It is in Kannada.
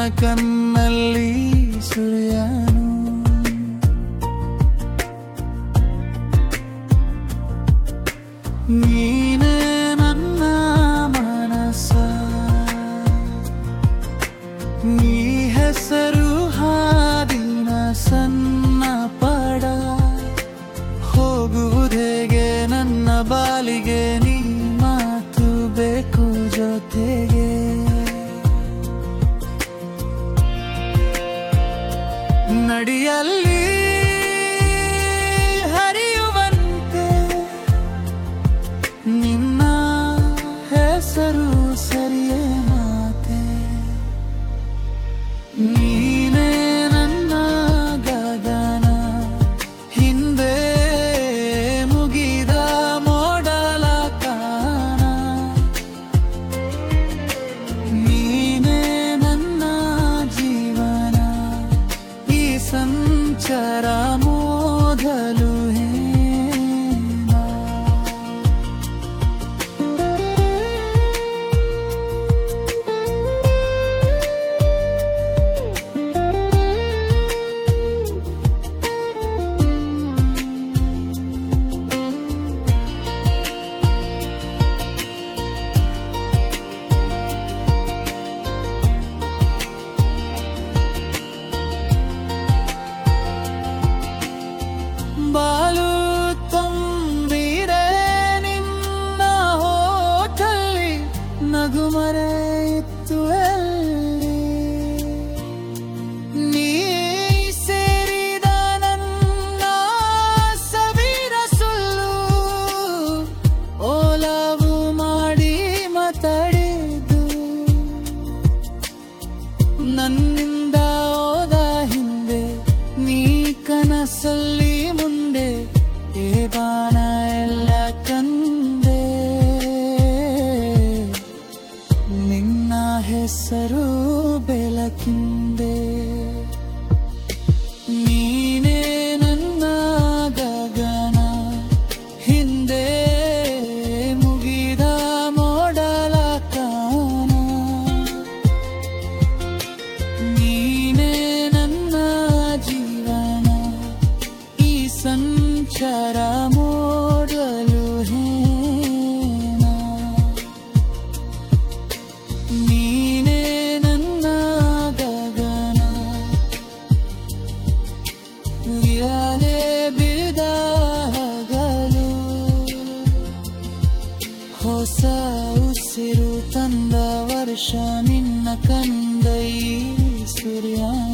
ಕಣ್ಣಲ್ಲಿ ಸುರಿಯನು. ನೀನೇ ನನ್ನ ಮನಸ, ನೀ ಹೆಸರು ಹಾದಿನ ಸಣ್ಣ ಪಡ. ಹೋಗುವುದೇಗೆ ನನ್ನ ಬಾಲಿಗೆ, ನೀ ಮಾತು ಬೇಕು ಜೊತೆಗೆ. ನಡಿಯಲ್ಲಿ ಹರಿಯುವಂತೆ ನಿನ್ನ ಹೆಸರು ಸರಿಯೇ ಮಾತೆ. ನೀನೇ ನನ್ನ ಗಗನ, ಹಿಂದೆ ಮುಗಿದ ಮೋಡಲ ಕಾಣ. ನೀನೇ ನನ್ನ ಜೀವನ, ಈ ಸಂಚಾರ ಮೊದಲು ಬಾಲು ತುಂಬಿರೆ ನಿನ್ನ ಹೋಟಲ್ಲಿ, ನಗು ಮರೆಯಿತ್ತು ಎಲ್ಲಿ. ನೀ ಸೇರಿದ ನನ್ನ ಸವಿರ ಸುಳ್ಳು, ಓಲವು ಮಾಡಿ ಮಾತಾಡಿದ್ದು. ನನ್ನಿಂದ ಹೋದ ಹಿಂದೆ ನೀ ಕನಸಲ್ಲಿ ಮುಂದೆ, ಏ ಬಾಣ ಎಲ್ಲ ಕಂದೆ. ನಿನ್ನ ಹೆಸರು ಬೆಳಕಿಂದೆ. ನೀನೇ ನನ್ನ ಗಗನ, ಹಿಂದೆ ಮುಗಿದ ಮೋಡಲ ಕಾಣ. ನೀನೇ ನನ್ನ ಜೀವನ, ಈ ಸಂಚಾರ ಮೋಡಲು ಹೇನ. ನೀನೇ ನನ್ನ ಗಗನ, ಇರಲೇ ಬಿದ ಹಗಲು. ಹೊಸ ಉಸಿರು ತಂದ ವರ್ಷ ನಿನ್ನ ಕಂದ ಈ ಸೂರ್ಯ.